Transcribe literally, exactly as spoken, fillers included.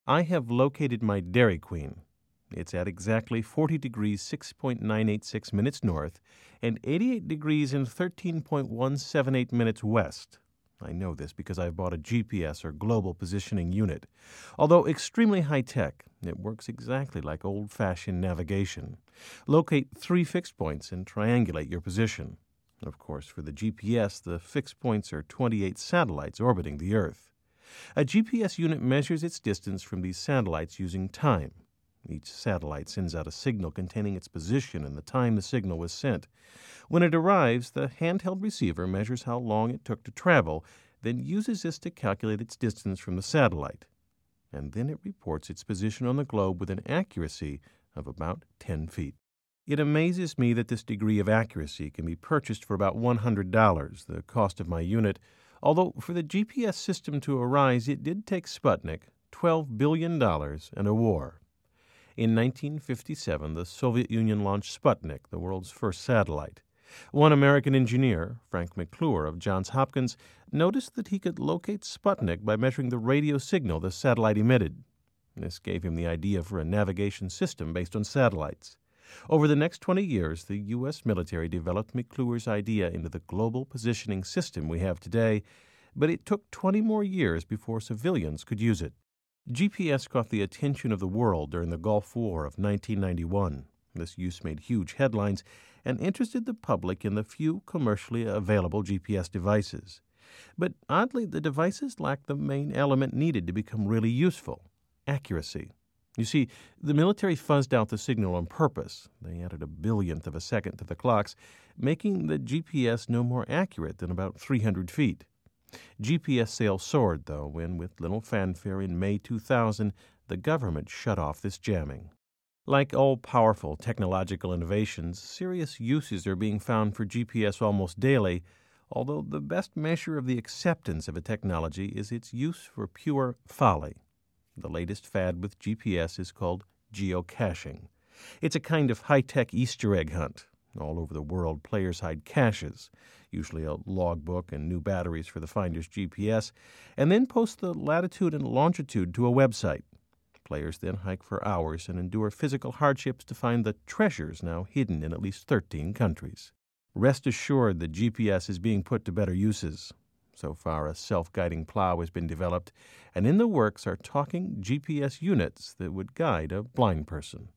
I have located my Dairy Queen. It's at exactly forty degrees six point nine eight six minutes north and eighty-eight degrees and thirteen point one seven eight minutes west. I know this because I've bought a G P S or global positioning unit. Although extremely high-tech, it works exactly like old-fashioned navigation. Locate three fixed points and triangulate your position. Of course, for the G P S, the fixed points are twenty-eight satellites orbiting the Earth. A G P S unit measures its distance from these satellites using time. Each satellite sends out a signal containing its position and the time the signal was sent. When it arrives, the handheld receiver measures how long it took to travel, then uses this to calculate its distance from the satellite. And then it reports its position on the globe with an accuracy of about ten feet. It amazes me that this degree of accuracy can be purchased for about one hundred dollars, the cost of my unit, although for the G P S system to arise, it did take Sputnik twelve billion dollars and a war. In nineteen fifty-seven, the Soviet Union launched Sputnik, the world's first satellite. One American engineer, Frank McClure of Johns Hopkins, noticed that he could locate Sputnik by measuring the radio signal the satellite emitted. This gave him the idea for a navigation system based on satellites. Over the next twenty years, the U S military developed McClure's idea into the global positioning system we have today, but it took twenty more years before civilians could use it. G P S caught the attention of the world during the Gulf War of nineteen ninety-one. This use made huge headlines and interested the public in the few commercially available G P S devices. But oddly, the devices lacked the main element needed to become really useful: accuracy. You see, the military fuzzed out the signal on purpose. They added a billionth of a second to the clocks, making the G P S no more accurate than about three hundred feet. G P S sales soared, though, when, with little fanfare in May two thousand, the government shut off this jamming. Like all powerful technological innovations, serious uses are being found for G P S almost daily, although the best measure of the acceptance of a technology is its use for pure folly. The latest fad with G P S is called geocaching. It's a kind of high-tech Easter egg hunt. All over the world, players hide caches, usually a logbook and new batteries for the finder's G P S, and then post the latitude and longitude to a website. Players then hike for hours and endure physical hardships to find the treasures now hidden in at least thirteen countries. Rest assured that G P S is being put to better uses. So far, a self-guiding plow has been developed, and in the works are talking G P S units that would guide a blind person.